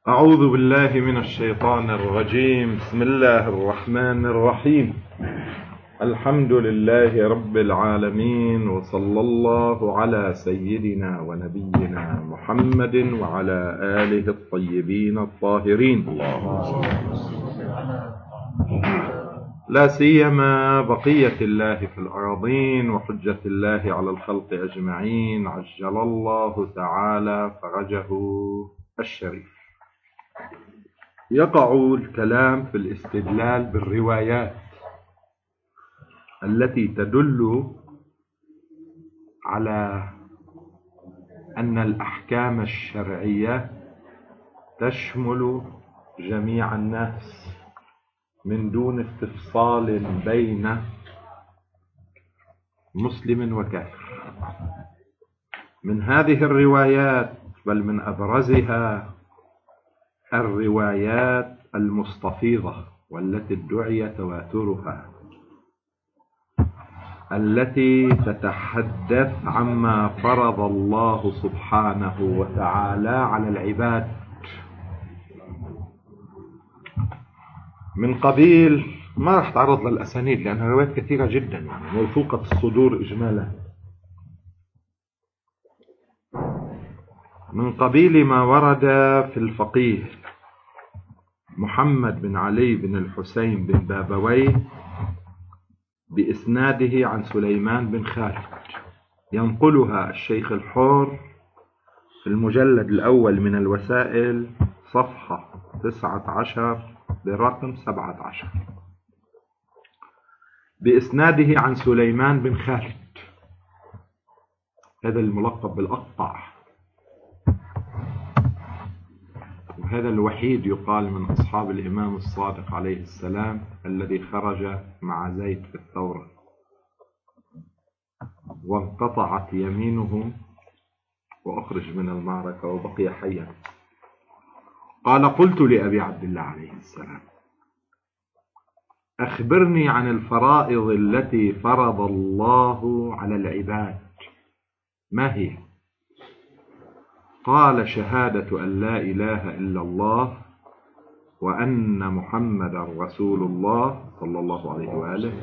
أعوذ بالله من الشيطان الرجيم. بسم الله الرحمن الرحيم. الحمد لله رب العالمين، وصلى الله على سيدنا ونبينا محمد وعلى آله الطيبين الطاهرين، لا سيما بقية الله في الأراضين وحجة الله على الخلق أجمعين، عجل الله تعالى فرجه الشريف. يقع الكلام في الاستدلال بالروايات التي تدل على أن الأحكام الشرعية تشمل جميع الناس من دون استفصال بين مسلم وكافر. من هذه الروايات، بل من أبرزها، الروايات المستفيضة والتي ادعي تواترها، التي تتحدث عما فرض الله سبحانه وتعالى على العباد من قبيل، ما راح تعرض للأسانيد لأنها روايات كثيرة جدا، يعني موثوقة الصدور إجمالا، من قبيل ما ورد في الفقيه محمد بن علي بن الحسين بن بابويه بإسناده عن سليمان بن خالد، ينقلها الشيخ الحر في المجلد الأول من الوسائل صفحة 19 برقم 17، بإسناده عن سليمان بن خالد، هذا الملقب بالأقطع، وهذا الوحيد يقال من أصحاب الإمام الصادق عليه السلام الذي خرج مع زيد في الثورة وانقطعت يمينه وأخرج من المعركة وبقي حيا. قال: قلت لأبي عبد الله عليه السلام: أخبرني عن الفرائض التي فرض الله على العباد، ما هي؟ قال: شهادة أن لا إله إلا الله وأن محمد رسول الله صلى الله عليه وآله،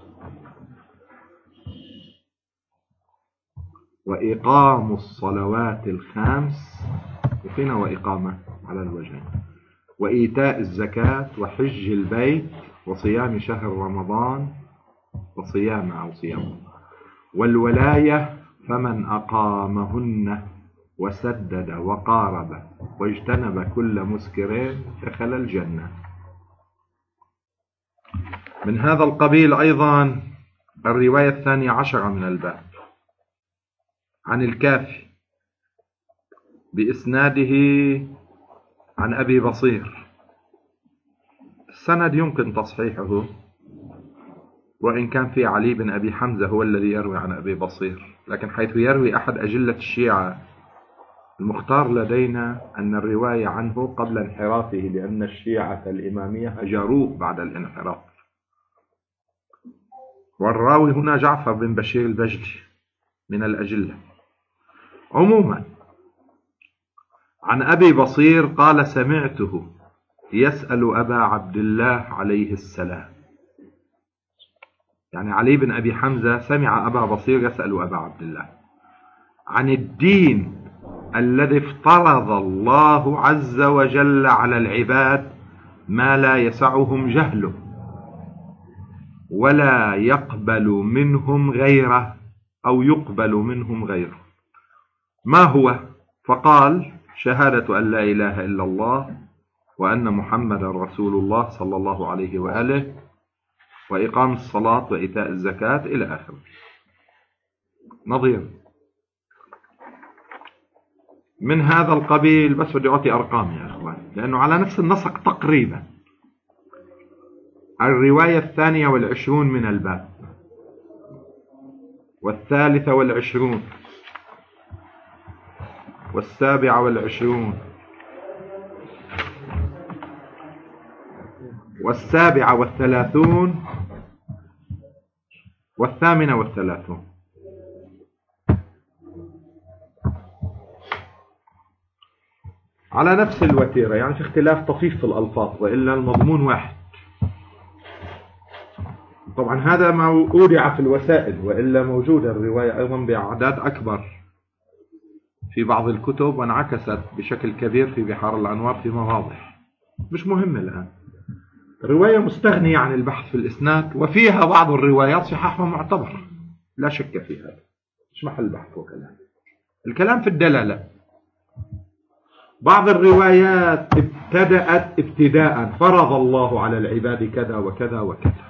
وإقام الصلوات الخمس، وفينا وإقامة على الوجه، وإيتاء الزكاة، وحج البيت، وصيام شهر رمضان، وصيام أو صيام، والولاية فمن أقامهن وسدد وقارب واجتنب كل مسكر دخل الجنة. من هذا القبيل أيضا الرواية 12 من الباب عن الكافي بإسناده عن أبي بصير، السند يمكن تصحيحه، وإن كان في علي بن أبي حمزة هو الذي يروي عن أبي بصير، لكن حيث يروي أحد أجلة الشيعة، المختار لدينا أن الرواية عنه قبل انحرافه، لأن الشيعة الإمامية هجروه بعد الانحراف، والراوي هنا جعفر بن بشير البجلي من الأجلة. عموما عن أبي بصير قال: سمعته يسأل أبا عبد الله عليه السلام، يعني علي بن أبي حمزة سمع أبا بصير يسأل أبا عبد الله عن الدين الذي افترض الله عز وجل على العباد ما لا يسعهم جهله ولا يقبل منهم غيره، أو يقبل منهم غيره. ما هو؟ فقال: شهادة أن لا إله إلا الله وأن محمد رسول الله صلى الله عليه وآله، وإقام الصلاة، وإيتاء الزكاة، إلى آخره. نظير من هذا القبيل، بس بدي أعطي أرقام يا أخوان لأنه على نفس النسق تقريبا. الرواية 22 من الباب، 23 27 37 38. على نفس الوتيرة، يعني في اختلاف طفيف في الألفاظ وإلا المضمون واحد. طبعا هذا ما أودع في الوسائل، وإلا موجودة الرواية أيضا بأعداد أكبر في بعض الكتب، وانعكست بشكل كبير في بحار الأنوار في مواضع. مش مهم الآن. الرواية مستغنية عن البحث في الإسناد، وفيها بعض الروايات صحاحها معتبر لا شك في هذا، مش محل بحث وكلام. الكلام في الدلالة. بعض الروايات ابتدأت ابتداء فرض الله على العباد كذا وكذا وكذا.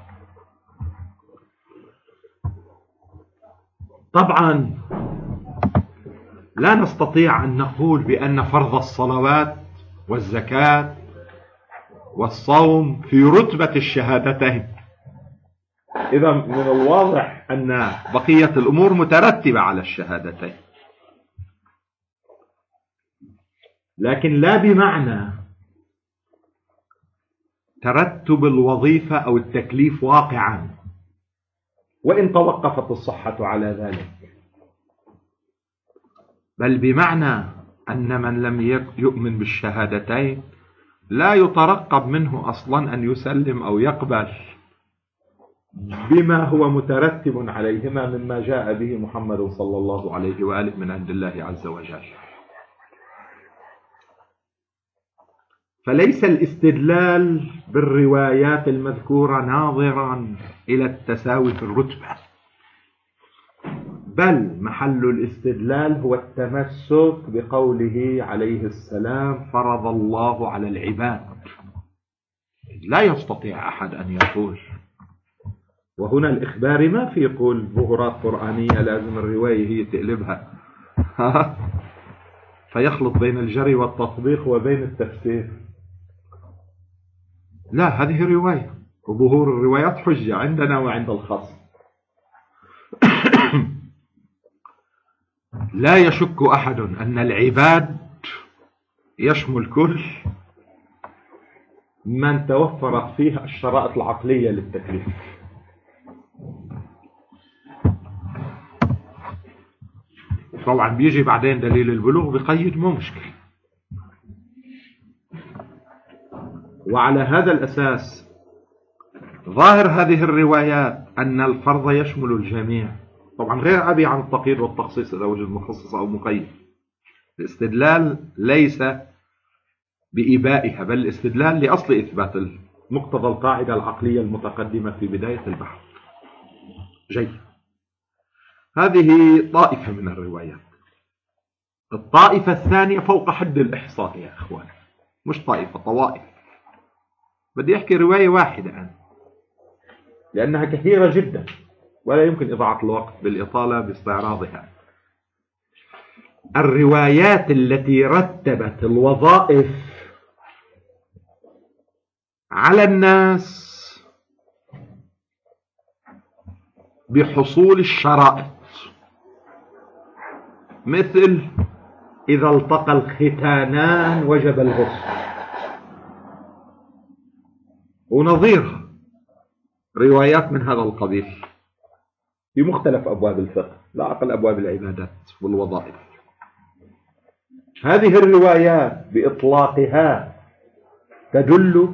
طبعا لا نستطيع أن نقول بأن فرض الصلوات والزكاة والصوم في رتبة الشهادتين. إذا من الواضح أن بقية الأمور مترتبة على الشهادتين، لكن لا بمعنى ترتب الوظيفة أو التكليف واقعا، وإن توقفت الصحة على ذلك، بل بمعنى أن من لم يؤمن بالشهادتين لا يترقب منه أصلا أن يسلم أو يقبل بما هو مترتب عليهما مما جاء به محمد صلى الله عليه وآله من عند الله عز وجل. فليس الاستدلال بالروايات المذكورة ناظرا إلى التساوي في الرتبة، بل محل الاستدلال هو التمسك بقوله عليه السلام فرض الله على العباد. لا يستطيع أحد أن يقول، وهنا الإخبار ما في يقول ظهورات قرآنية لازم الرواية هي تقلبها فيخلط بين الجري والتطبيق وبين التفسير. لا، هذه رواية، وظهور الروايات حجة عندنا وعند الخاص. لا يشك أحد أن العباد يشمل كل من توفرت فيه الشرائط العقلية للتكليف. طبعا بيجي بعدين دليل البلوغ بقيد، مو مشكلة. وعلى هذا الأساس ظاهر هذه الروايات أن الفرض يشمل الجميع، طبعا غير أبي عن التقييد والتخصيص إذا وجد مخصص أو مقيد. الاستدلال ليس بإبائها، بل الاستدلال لأصل إثبات مقتضى القاعدة العقلية المتقدمة في بداية البحث. جيد، هذه طائفة من الروايات. الطائفة الثانية فوق حد الإحصاء يا أخوان، مش طائفة، طوائف. بدي أحكي رواية واحدة أنا لأنها كثيرة جدا ولا يمكن إضاعة الوقت بالإطالة باستعراضها. الروايات التي رتبت الوظائف على الناس بحصول الشرائط، مثل إذا التقى الختانان وجب الغسل ونظيرها، روايات من هذا القبيل في مختلف أبواب الفقه، لا أقل أبواب العبادات والوظائف. هذه الروايات بإطلاقها تدل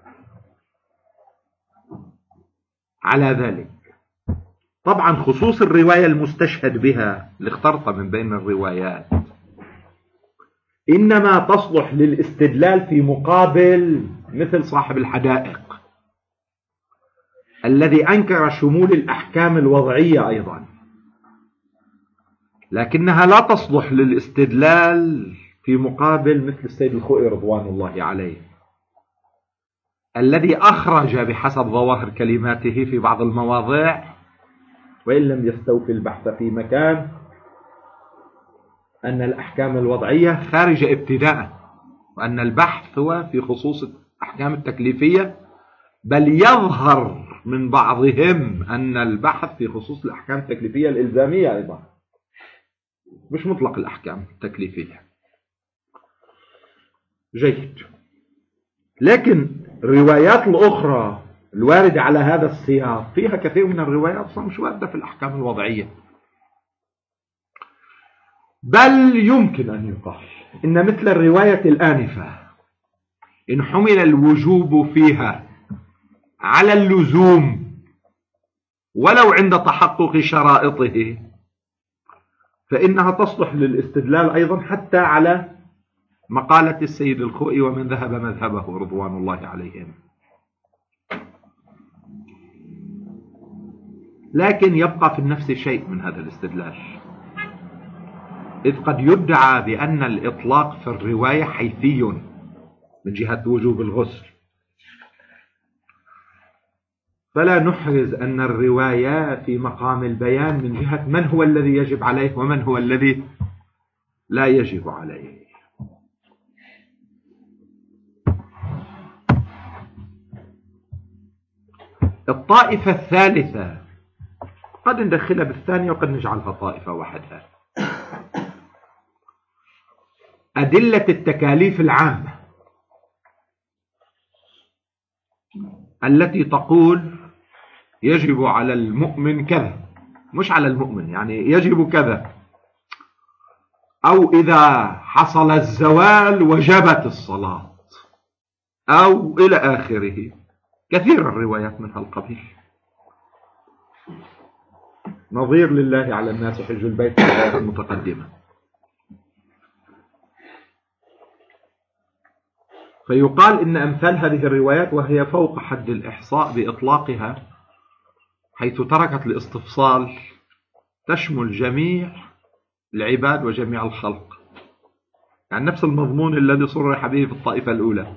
على ذلك. طبعا خصوص الرواية المستشهد بها اللي اخترت من بين الروايات إنما تصلح للاستدلال في مقابل مثل صاحب الحدائق الذي أنكر شمول الأحكام الوضعية أيضا، لكنها لا تصلح للاستدلال في مقابل مثل السيد الخوئي رضوان الله عليه الذي أخرج بحسب ظواهر كلماته في بعض المواضع، وإن لم يستوفي البحث في مكان، أن الأحكام الوضعية خارجة ابتداء، وأن البحث هو في خصوص الأحكام التكليفية، بل يظهر من بعضهم أن البحث في خصوص الأحكام التكليفية الإلزامية أيضا، مش مطلق الأحكام التكليفية. جيد، لكن الروايات الأخرى الواردة على هذا السياق فيها كثير من الروايات مش واردة في الأحكام الوضعية. بل يمكن أن يقال إن مثل الرواية الآنفة إن حمل الوجوب فيها على اللزوم ولو عند تحقق شرائطه فإنها تصلح للاستدلال أيضا حتى على مقالة السيد الخوئي ومن ذهب مذهبه رضوان الله عليهم. لكن يبقى في النفس شيء من هذا الاستدلال، إذ قد يدعى بأن الإطلاق في الرواية حيثي من جهة وجوب الغسل، فلا نحرز أن الرواية في مقام البيان من جهة من هو الذي يجب عليه ومن هو الذي لا يجب عليه. الطائفة الثالثة قد ندخلها بالثانية وقد نجعلها طائفة وحدها، أدلة التكاليف العامة التي تقول يجب على المؤمن كذا، مش على المؤمن يعني يجب كذا، أو إذا حصل الزوال وجبت الصلاة، أو إلى آخره. كثير الروايات من هالقبيل، نظير لله على الناس حج البيت في الآية المتقدمة. فيقال إن أمثال هذه الروايات وهي فوق حد الإحصاء بإطلاقها، حيث تركت الاستفصال، تشمل جميع العباد وجميع الخلق، يعني نفس المضمون الذي صرح به في الطائفة الأولى.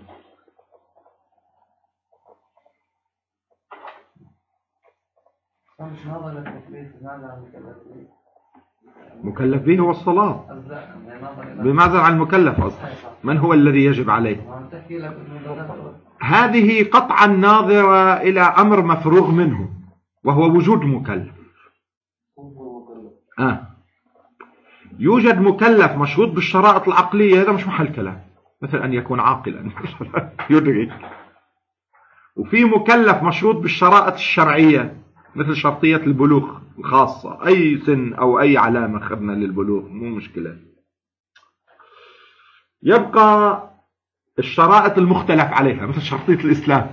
مكلف به هو الصلاة، بماذا عن المكلف أصلا؟ من هو الذي يجب عليه؟ هذه قطعا ناظرة إلى أمر مفروغ منه وهو وجود مكلف. يوجد مكلف مشروط بالشرائط العقلية، هذا مش محل كلام، مثل أن يكون عاقلا يدرك. وفي مكلف مشروط بالشرائط الشرعية مثل شرطية البلوغ الخاصة، أي سن أو أي علامة خدنا للبلوغ مو مشكلة. يبقى الشرائط المختلف عليها مثل شرطية الإسلام،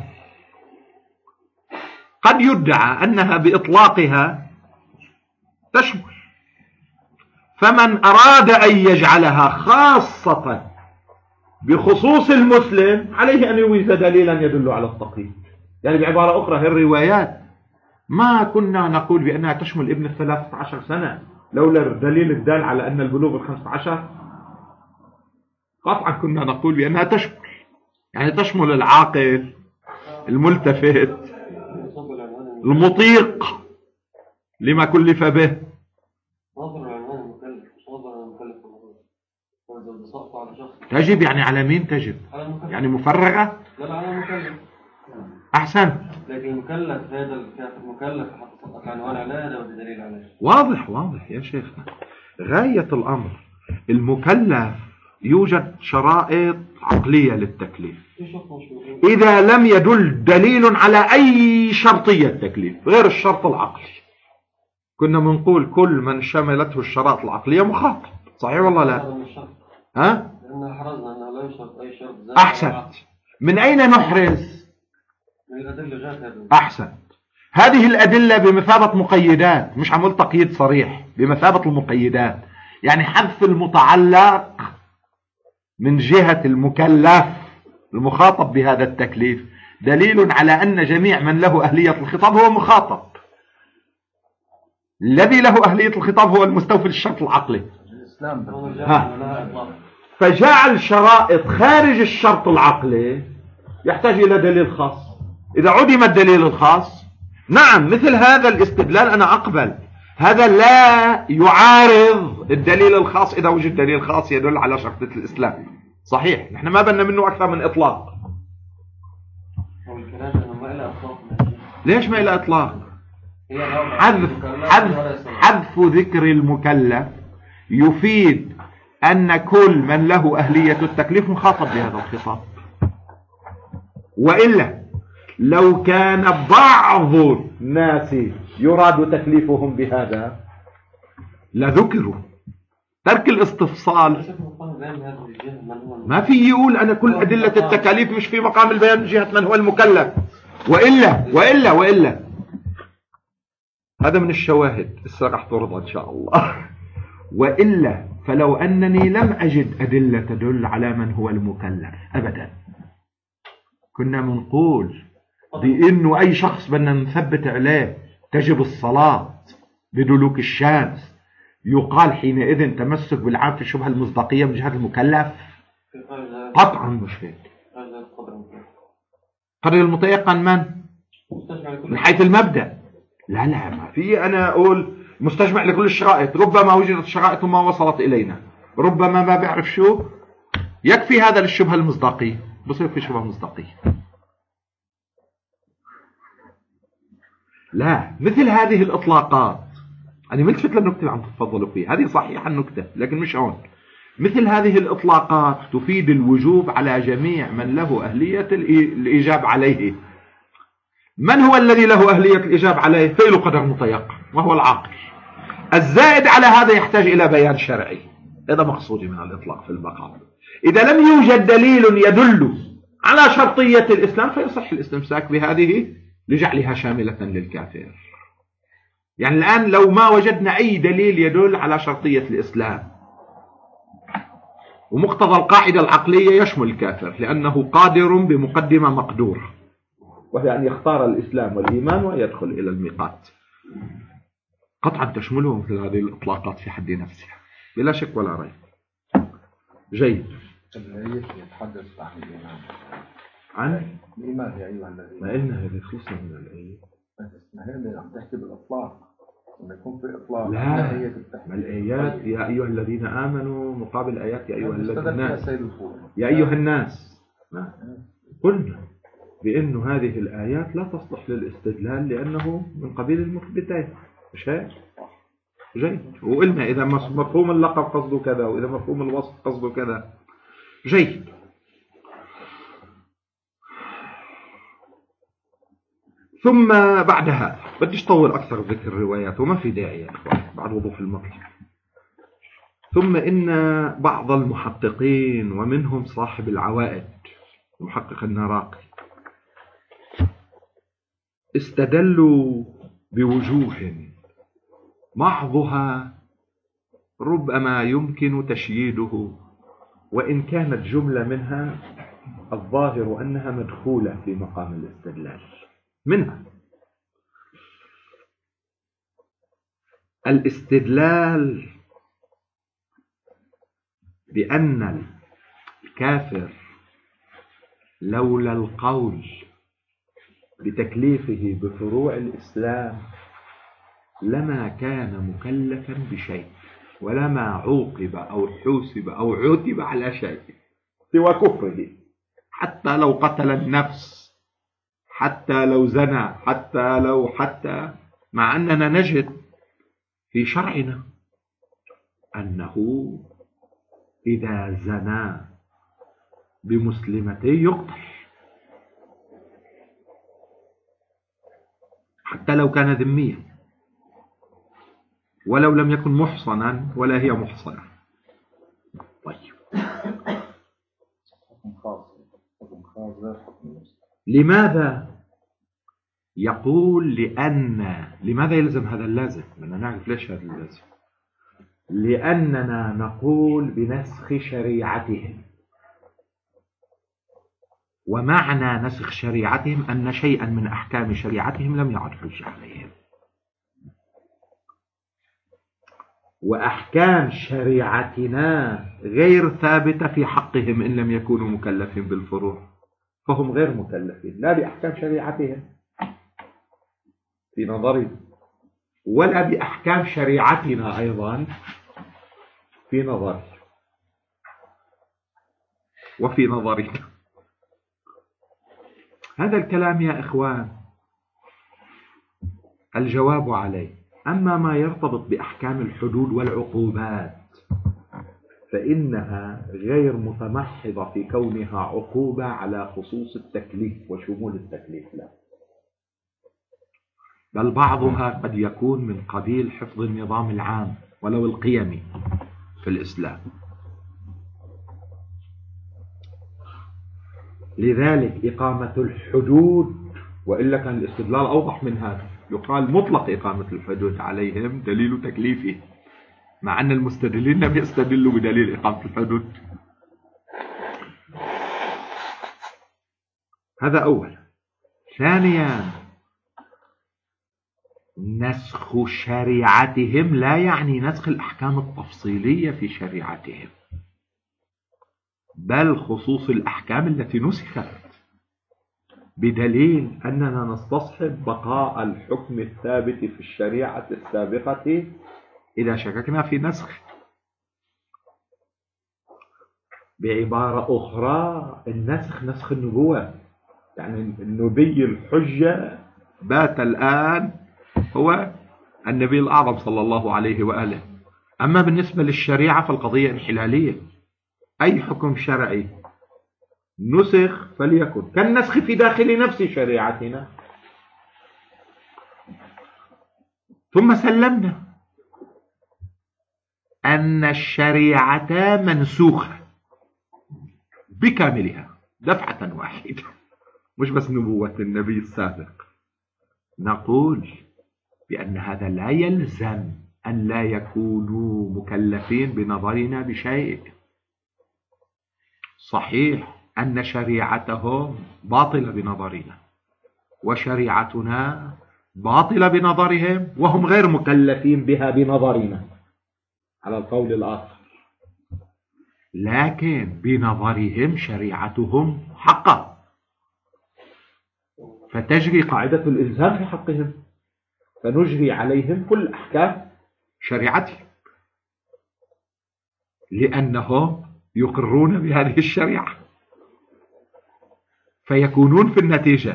قد يدعى أنها بإطلاقها تشمل، فمن أراد أن يجعلها خاصة بخصوص المسلم عليه أن يوجد دليلا يدل على التقييد. يعني بعبارة أخرى، هذه الروايات ما كنا نقول بأنها تشمل ابن 13 سنة لولا الدليل الدال على أن البلوغ 15. قطعا كنا نقول بأنها تشمل، يعني تشمل العاقل الملتفت المطيق لما كلف به. تجب يعني على مين تجب؟ يعني مفرغة؟ لا على مكلف. أحسن. لكن المكلف هذا الكافر مكلف حتى عنوان عليه ودليل عليه. واضح يا شيخ. غاية الأمر المكلف يوجد شرائط عقلية للتكليف، إذا لم يدل دليل على أي شرطية تكليف غير الشرط العقلي كنا بنقول كل من شملته الشرائط العقلية مخاطب. صحيح والله لا؟ ها؟ لأن حرزنا أنه لا يشرط أي شرط. أحسن. من أين نحرز؟ من الأدلة. أحسن. هذه الأدلة بمثابة مقيدات، مش عمل تقييد صريح، بمثابة المقيدات، يعني حذف المتعلق من جهة المكلف المخاطب بهذا التكليف دليل على أن جميع من له أهلية الخطاب هو مخاطب. الذي له أهلية الخطاب هو المستوفي للشرط العقلي. فجعل شرائط خارج الشرط العقلي يحتاج إلى دليل خاص. إذا عدم الدليل الخاص، نعم مثل هذا الاستدلال أنا أقبل، هذا لا يعارض الدليل الخاص إذا وجد دليل خاص يدل على شرطة الإسلام. صحيح، نحن ما بدنا منه أكثر من إطلاق. ليش ما إلى إطلاق؟ حذف ذكر المكلف يفيد أن كل من له أهلية التكليف مخاطب بهذا الخطاب. وإلا لو كان بعض الناس يراد تكليفهم بهذا لذكروا، ترك الاستفصال. ليس في مقام بيان هذه الجهة من هو ما في يقول أنا كل أدلة التكاليف مش في مقام البيان من جهة من هو المكلف، وإلا هذا من الشواهد راح ترضى إن شاء الله. وإلا فلو أنني لم أجد أدلة تدل على من هو المكلف أبدا، كنا منقول بأنه أي شخص بدنا نثبت عليه تجب الصلاة بدلوك الشمس، يقال حينئذ تمسك بالعام في الشبهة المصداقية من جهة المكلف؟ قطعا مش هيك. قدر المتيقن من حيث المبدأ. لا ما في أنا أقول مستجمع لكل الشرائط، ربما وجدت الشرائط وما وصلت إلينا، ربما ما بعرف شو، يكفي هذا للشبهة المصداقية، بصير في شبهة مصداقية. لا، مثل هذه الإطلاقات أنا ملتفت للنكتة اللي عم تتفضلوا فيها، هذه صحيحة النكتة لكن مش هون. مثل هذه الإطلاقات تفيد الوجوب على جميع من له أهلية الإجاب عليه. من هو الذي له أهلية الإجاب عليه؟ فعل قدر متيقن وهو العاقل. الزائد على هذا يحتاج إلى بيان شرعي. هذا مقصودي من الإطلاق في المقام. إذا لم يوجد دليل يدل على شرطية الإسلام فيصح الاستمساك بهذه لجعلها شاملة للكافر. يعني الآن لو ما وجدنا أي دليل يدل على شرطية الإسلام، ومقتضى القاعدة العقلية يشمل الكافر لأنه قادر بمقدمة مقدورة، وهي أن يختار الإسلام والإيمان ويدخل إلى الميقات، قطعا تشمله مثل هذه الإطلاقات في حد نفسها بلا شك ولا ريب. جيد. الآية يتحدث عن الإيمان. عن الإيمان يا أيها الذين. ما قلنا هذه خلصنا من الآية. ما هي اللي عم تحكي بالإطلاق، لما يكون في إطلاق. لا، ما الآيات يا أيها الذين آمنوا مقابل آيات يا أيها الناس. يا أيها الناس. قلنا بأنه هذه الآيات لا تصلح للاستدلال لأنه من قبيل المثبتين، مش هيك؟ جيد. وقلنا إذا مفهوم اللقب قصده كذا وإذا مفهوم الوصف قصده كذا. جيد. ثم بعدها بديش طول أكثر ذكر الروايات وما في داعي يا إخوان بعد وضوح المطلب. ثم إن بعض المحققين ومنهم صاحب العوائد المحقق النراقي استدلوا بوجوه بعضها ربما يمكن تشييده، وإن كانت جملة منها الظاهر أنها مدخولة في مقام الاستدلال. منها الاستدلال بأن الكافر لولا القول بتكليفه بفروع الإسلام لما كان مكلفا بشيء ولما عوقب أو حوسب أو عتب على شيء سوى كفره، حتى لو قتل النفس، حتى لو زنى، حتى مع أننا نجد في شرعنا أنه إذا زنى بمسلمتين يقتل حتى لو كان ذميا ولو لم يكن محصنا ولا هي محصنة. طيب لماذا يقول لماذا يلزم هذا اللازم؟ بدنا نعرف ليش هذا اللازم. لأننا نقول بنسخ شريعتهم، ومعنى نسخ شريعتهم أن شيئا من أحكام شريعتهم لم يعد حجة عليهم، وأحكام شريعتنا غير ثابتة في حقهم إن لم يكونوا مكلفين بالفروع، فهم غير مكلفين لا بأحكام شريعتهم في نظري ولا بأحكام شريعتنا أيضا في نظري وفي نظرنا. هذا الكلام يا إخوان الجواب عليه. أما ما يرتبط بأحكام الحدود والعقوبات فإنها غير متمحضة في كونها عقوبة على خصوص التكليف وشمول التكليف، لا، بل بعضها قد يكون من قبيل حفظ النظام العام ولو القيمي، في الإسلام. لذلك إقامة الحدود، وإلا كان الاستدلال أوضح من هذا، يقال مطلق إقامة الحدود عليهم دليل تكليفه، مع أن المستدلين لم يستدلوا بدليل إقامة الحدود. هذا أولا. ثانيا، نسخ شريعتهم لا يعني نسخ الأحكام التفصيلية في شريعتهم، بل خصوص الأحكام التي نسخت، بدليل أننا نستصحب بقاء الحكم الثابت في الشريعة السابقة إذا شككنا في نسخ. بعبارة أخرى، النسخ نسخ النبوة، يعني النبي الحجة بات الآن هو النبي الأعظم صلى الله عليه وآله. أما بالنسبة للشريعة فالقضية انحلالية، أي حكم شرعي نسخ فليكن كالنسخ في داخل نفس شريعتنا. ثم سلمنا أن الشريعة منسوخة بكاملها دفعة واحدة، مش بس نبوة النبي السابق. نقول بأن هذا لا يلزم أن لا يكونوا مكلفين بنظرنا بشيء. صحيح أن شريعتهم باطلة بنظرنا، وشريعتنا باطلة بنظرهم، وهم غير مكلفين بها بنظرنا على القول الآخر، لكن بنظرهم شريعتهم حقا، فتجري قاعدة الإلزام في حقهم، فنجري عليهم كل أحكام شريعتهم لأنهم يقرون بهذه الشريعة، فيكونون في النتيجة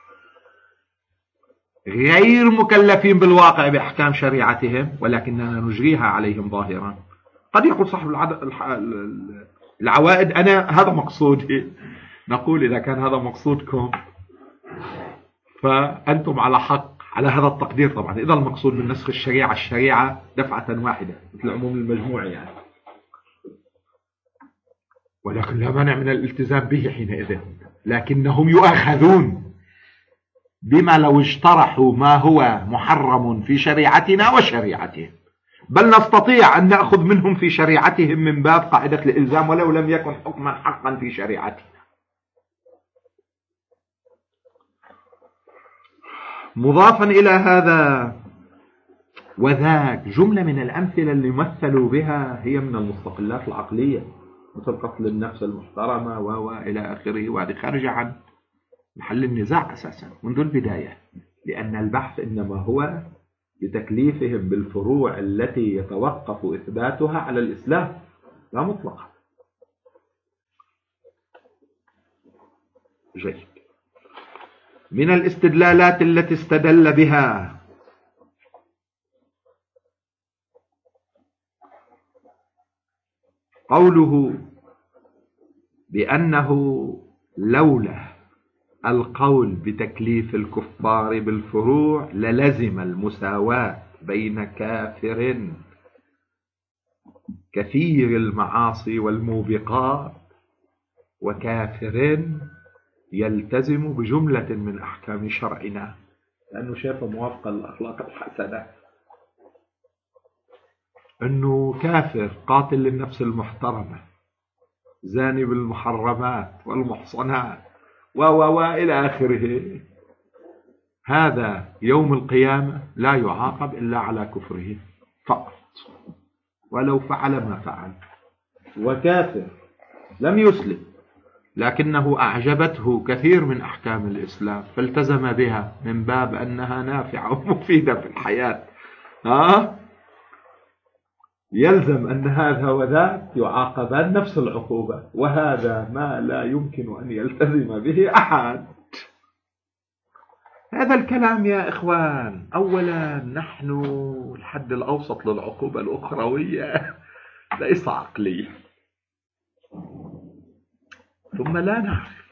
غير مكلفين بالواقع بأحكام شريعتهم، ولكننا نجريها عليهم ظاهرا. قد يقول صاحب العوائد أنا هذا مقصودي. نقول إذا كان هذا مقصودكم فأنتم على حق على هذا التقدير. طبعا إذا المقصود من نسخ الشريعة دفعة واحدة مثل عموم المجموع يعني، ولكن لا مانع من الالتزام به حينئذ، لكنهم يؤاخذون بما لو اجترحوا ما هو محرم في شريعتنا وشريعتهم، بل نستطيع أن نأخذ منهم في شريعتهم من باب قاعدة الإلزام ولو لم يكن حكما حقا في شريعتنا. مضافا إلى هذا وذاك جملة من الأمثلة اللي مثلوا بها هي من المستقلات العقلية، مثل قتل النفس المحترمة وإلى آخره، وهذه خارجة عن محل النزاع أساسا منذ البداية، لأن البحث إنما هو بتكليفهم بالفروع التي يتوقف إثباتها على الإسلام لا مطلقا. جيد. من الاستدلالات التي استدل بها قوله بأنه لولا القول بتكليف الكفار بالفروع للزم المساواة بين كافر كثير المعاصي والموبقات وكافر يلتزم بجملة من أحكام شرعنا، لأنه شايفه موافقة للأخلاق الحسنة. أنه كافر قاتل للنفس المحترمة زاني بالمحرمات والمحصنات وإلى آخره، هذا يوم القيامة لا يعاقب إلا على كفره فقط ولو فعل ما فعل. وكافر لم يسلم لكنه أعجبته كثير من أحكام الإسلام فالتزم بها من باب أنها نافعة ومفيدة في الحياة، يلزم أن هذا وذاك يعاقبان نفس العقوبة، وهذا ما لا يمكن أن يلتزم به أحد. هذا الكلام يا إخوان، أولا نحن الحد الأوسط للعقوبة الأخروية ليس عقليا، ثم لا نعرف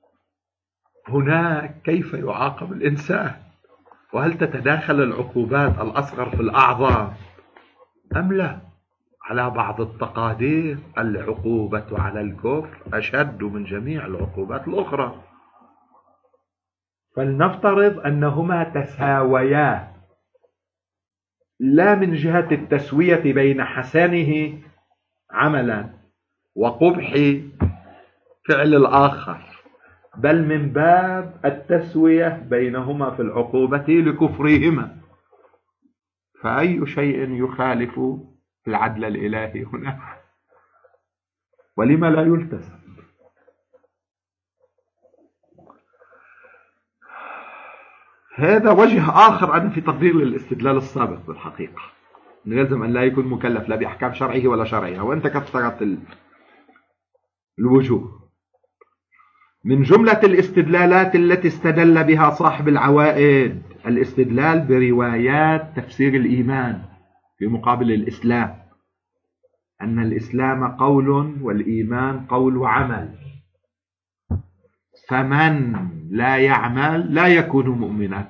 هناك كيف يعاقب الإنسان، وهل تتداخل العقوبات الأصغر في الأعظم أم لا. على بعض التقادير العقوبة على الكفر أشد من جميع العقوبات الأخرى. فلنفترض أنهما تساويا، لا من جهة التسوية بين حسنه عملا وقبح فعل الآخر، بل من باب التسوية بينهما في العقوبة لكفرهما. فأي شيء يخالف العدل الإلهي هنا؟ ولما لا يلتزم؟ هذا وجه آخر أنا في تقدير للاستدلال السابق بالحقيقة، إنه يلزم أن لا يكون مكلف لا بأحكام شرعه ولا شرعها، وأنت كثرت الوجوه. من جملة الاستدلالات التي استدل بها صاحب العوائد الاستدلال بروايات تفسير الإيمان في مقابل الإسلام، أن الإسلام قول والإيمان قول وعمل، فمن لا يعمل لا يكون مؤمنا.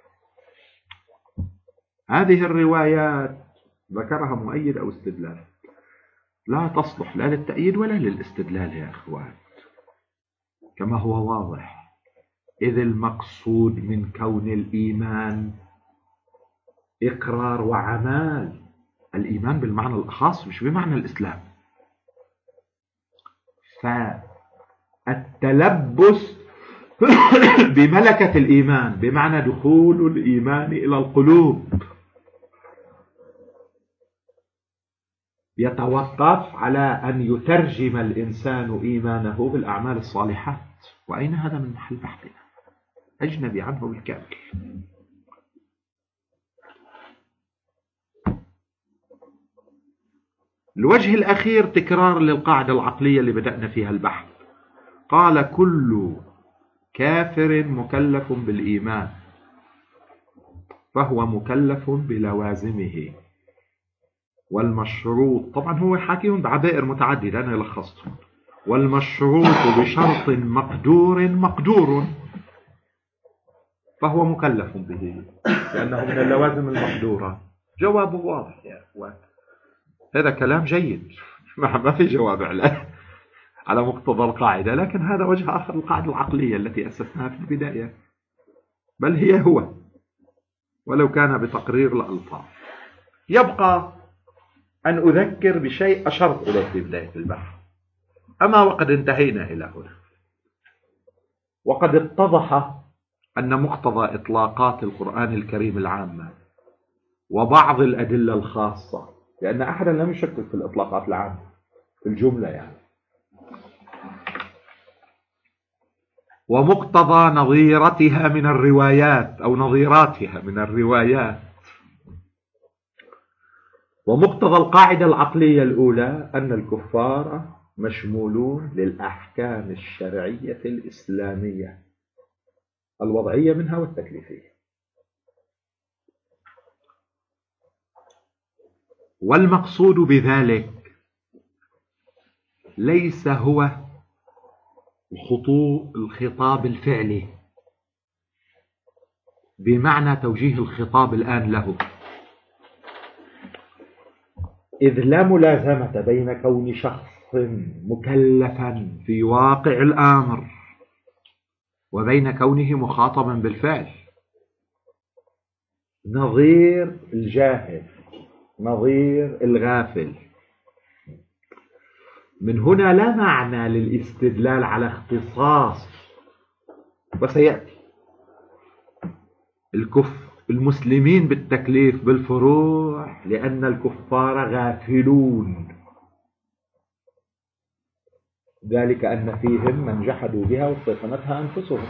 هذه الروايات ذكرها مؤيد أو استدلال لا تصلح لا للتأييد ولا للاستدلال يا أخوان، كما هو واضح، إذ المقصود من كون الإيمان إقرار وعمل، الإيمان بالمعنى الأخص مش بمعنى الإسلام. فالتلبس بملكة الإيمان بمعنى دخول الإيمان إلى القلوب يتوقف على أن يترجم الإنسان إيمانه بالأعمال الصالحات، وأين هذا من محل بحثنا؟ أجنبي عنه بالكامل. الوجه الأخير تكرار للقاعدة العقلية اللي بدأنا فيها البحث. قال كل كافر مكلف بالإيمان فهو مكلف بلوازمه، والمشروط، طبعا هو حاكيهم بعبائر متعددة أنا لخصتهم، والمشروط بشرط مقدور فهو مكلف به لأنه من اللوازم المقدورة. جوابه واضح يا أخوان، هذا كلام جيد، ما في جواب على مقتضى القاعدة، لكن هذا وجه آخر القاعدة العقلية التي أسسناها في البداية، بل هي هو ولو كان بتقرير الألفاظ. يبقى أن أذكر بشيء أشرت إليه في بداية البحث، أما وقد انتهينا إلى هنا، وقد اتضح أن مقتضى إطلاقات القرآن الكريم العامة وبعض الأدلة الخاصة، لأن أحدا لم يشكك في الإطلاقات العامة في الجملة يعني، ومقتضى نظيرتها من الروايات أو نظيراتها من الروايات، ومقتضى القاعدة العقلية الأولى أن الكفار مشمولون للأحكام الشرعية الإسلامية الوضعية منها والتكليفية. والمقصود بذلك ليس هو الخطاب الفعلي بمعنى توجيه الخطاب الآن له، إذ لا ملازمة بين كون شخص مكلفا في واقع الأمر وبين كونه مخاطبا بالفعل. نظير الجاهل نظير الغافل. من هنا لا معنى للاستدلال على اختصاص، وسيأتي المسلمين بالتكليف بالفروع لأن الكفار غافلون، ذلك أن فيهم من جحدوا بها واستيقنتها أنفسهم.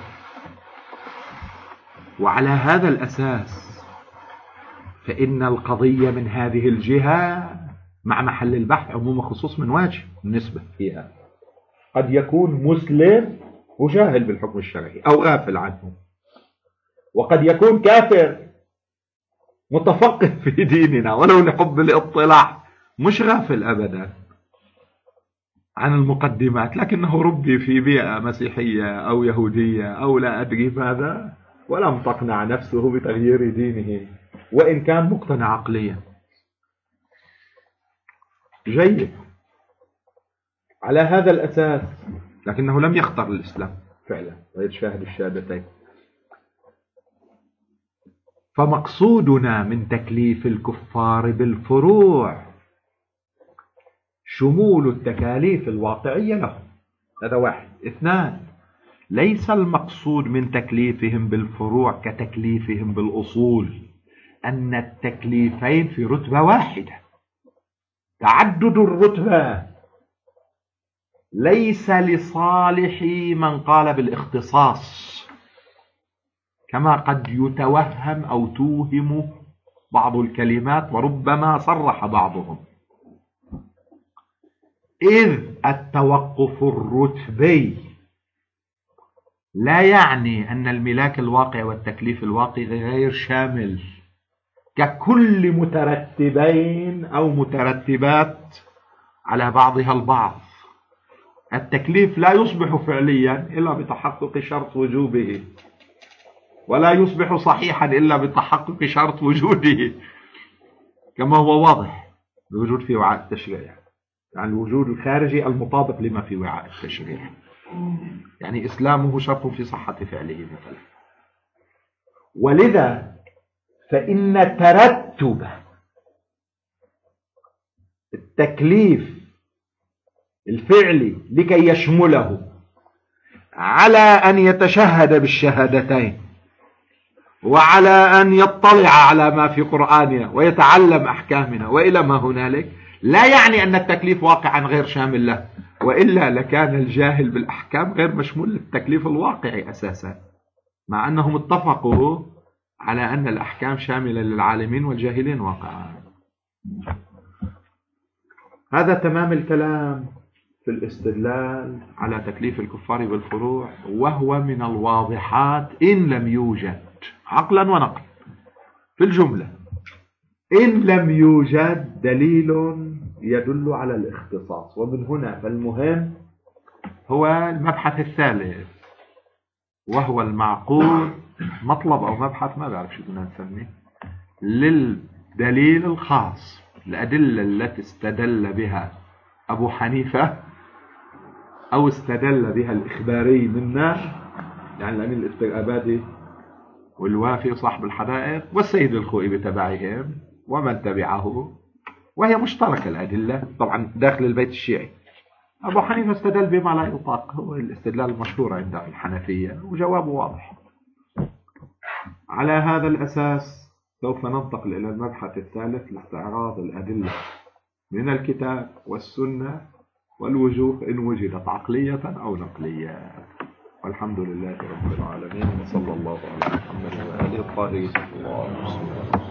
وعلى هذا الأساس فإن القضية من هذه الجهة مع محل البحث عموم خصوص من واجب النسبة فيها. قد يكون مسلم وجاهل بالحكم الشرعي أو غافل عنه، وقد يكون كافر متفقه في ديننا ولو لحب الاطلاع، مش غافل أبدا عن المقدمات، لكنه ربي في بيئة مسيحية أو يهودية أو لا أدري ماذا، ولم تقنع نفسه بتغيير دينه وإن كان مقتنع عقليا. جيد، على هذا الأساس لكنه لم يختر الإسلام فعلا ويتشاهد الشهادتين. فمقصودنا من تكليف الكفار بالفروع شمول التكاليف الواقعية لهم، هذا واحد. اثنان، ليس المقصود من تكليفهم بالفروع كتكليفهم بالأصول، أن التكليفين في رتبة واحدة. تعدد الرتبة ليس لصالح من قال بالاختصاص، كما قد يتوهم أو توهم بعض الكلمات وربما صرح بعضهم، إذ التوقف الرتبي لا يعني أن الملاك الواقع والتكليف الواقع غير شامل ككل مترتبين أو مترتبات على بعضها البعض. التكليف لا يصبح فعليا إلا بتحقق شرط وجوبه، ولا يصبح صحيحا إلا بتحقق شرط وجوده، كما هو واضح الوجود في وعاء التشريع، يعني الوجود الخارجي المطابق لما في وعاء التشريع، يعني إسلامه شرط في صحة فعله مثلا. ولذا فإن ترتب التكليف الفعلي لكي يشمله على أن يتشهد بالشهادتين وعلى أن يطلع على ما في قرآننا ويتعلم أحكامنا وإلى ما هنالك، لا يعني أن التكليف واقعا غير شامل له، وإلا لكان الجاهل بالأحكام غير مشمول للتكليف الواقعي أساسا، مع أنهم اتفقوا على أن الأحكام شاملة للعالمين والجاهلين واقعا. هذا تمام الكلام في الاستدلال على تكليف الكفار بالفروع، وهو من الواضحات إن لم يوجد عقلا ونقلا في الجملة، إن لم يوجد دليل يدل على الاختصاص. ومن هنا فالمهم هو المبحث الثالث، وهو المعقول، مطلب أو مبحث ما بعرف شو بدنا نسميه، للدليل الخاص، الأدلة التي استدل بها أبو حنيفة أو استدل بها الإخباري منا، يعني الأمين الاستقابادي والوافي صاحب الحدائق والسيد الخوئي بتبعهم ومن تبعه، وهي مشتركة الأدلة طبعا داخل البيت الشيعي. أبو حنيفة استدل بما لا يطاق، هو الاستدلال المشهور عند الحنفية، وجوابه واضح. على هذا الأساس سوف ننتقل إلى المبحث الثالث لاستعراض الأدلة من الكتاب والسنة والوجوه إن وجدت عقلية أو نقلية. والحمد لله رب العالمين، وصلى الله على محمد وآله الطاهرين.